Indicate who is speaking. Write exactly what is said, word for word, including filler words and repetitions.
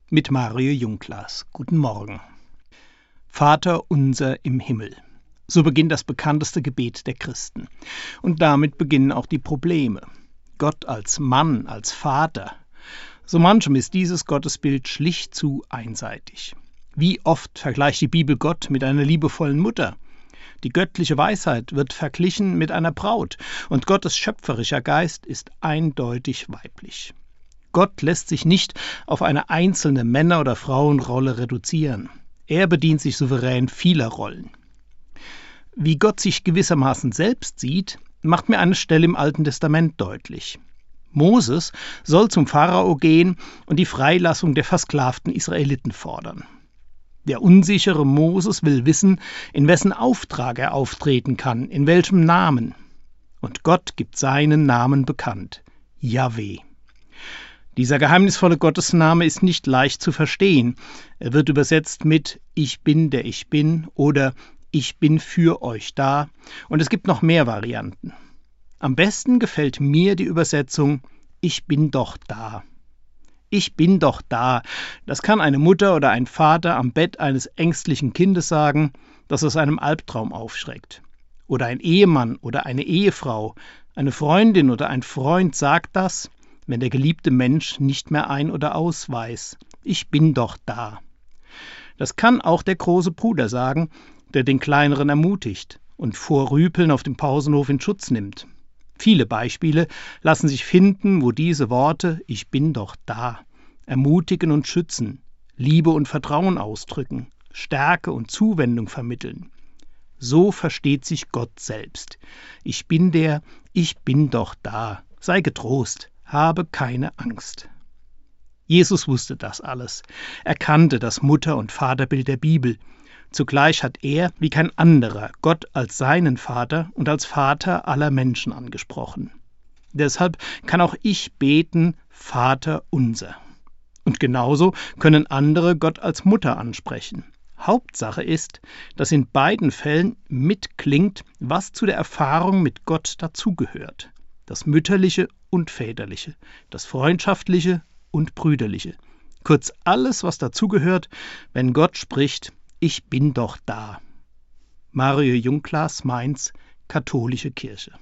Speaker 1: mit Mario Junglas. Guten Morgen. Vater unser im Himmel. So beginnt das bekannteste Gebet der Christen. Und damit beginnen auch die Probleme. Gott als Mann, als Vater. So manchem ist dieses Gottesbild schlicht zu einseitig. Wie oft vergleicht die Bibel Gott mit einer liebevollen Mutter? Die göttliche Weisheit wird verglichen mit einer Braut und Gottes schöpferischer Geist ist eindeutig weiblich. Gott lässt sich nicht auf eine einzelne Männer- oder Frauenrolle reduzieren. Er bedient sich souverän vieler Rollen. Wie Gott sich gewissermaßen selbst sieht, macht mir eine Stelle im Alten Testament deutlich. Moses soll zum Pharao gehen und die Freilassung der versklavten Israeliten fordern. Der unsichere Moses will wissen, in wessen Auftrag er auftreten kann, in welchem Namen. Und Gott gibt seinen Namen bekannt, Jahwe. Dieser geheimnisvolle Gottesname ist nicht leicht zu verstehen. Er wird übersetzt mit Ich bin, der ich bin oder Ich bin für euch da. Und es gibt noch mehr Varianten. Am besten gefällt mir die Übersetzung Ich bin doch da. Ich bin doch da. Das kann eine Mutter oder ein Vater am Bett eines ängstlichen Kindes sagen, das aus einem Albtraum aufschreckt. Oder ein Ehemann oder eine Ehefrau, eine Freundin oder ein Freund sagt das, wenn der geliebte Mensch nicht mehr ein- oder aus weiß. Ich bin doch da. Das kann auch der große Bruder sagen, der den Kleineren ermutigt und vor Rüpeln auf dem Pausenhof in Schutz nimmt. Viele Beispiele lassen sich finden, wo diese Worte »Ich bin doch da« ermutigen und schützen, Liebe und Vertrauen ausdrücken, Stärke und Zuwendung vermitteln. So versteht sich Gott selbst. Ich bin der, ich bin doch da. Sei getrost, habe keine Angst. Jesus wusste das alles. Er kannte das Mutter- und Vaterbild der Bibel. Zugleich hat er, wie kein anderer, Gott als seinen Vater und als Vater aller Menschen angesprochen. Deshalb kann auch ich beten, Vater unser. Und genauso können andere Gott als Mutter ansprechen. Hauptsache ist, dass in beiden Fällen mitklingt, was zu der Erfahrung mit Gott dazugehört. Das Mütterliche und Väterliche, das Freundschaftliche und Brüderliche. Kurz alles, was dazugehört, wenn Gott spricht, Ich bin doch da. Mario Junglas, Mainz, Katholische Kirche.